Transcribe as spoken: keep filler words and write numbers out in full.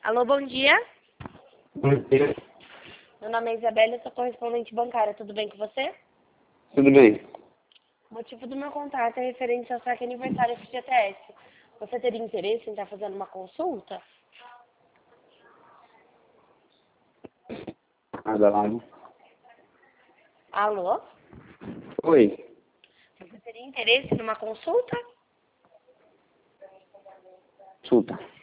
Alô, bom dia. Bom dia. Meu nome é Isabela, eu sou correspondente bancária. Tudo bem com você? Tudo bem? O motivo do meu contato é referente ao saque aniversário F G T S. Você teria interesse em estar fazendo uma consulta? Nada lá, né? Alô? Oi. Você teria interesse numa consulta? Chuta.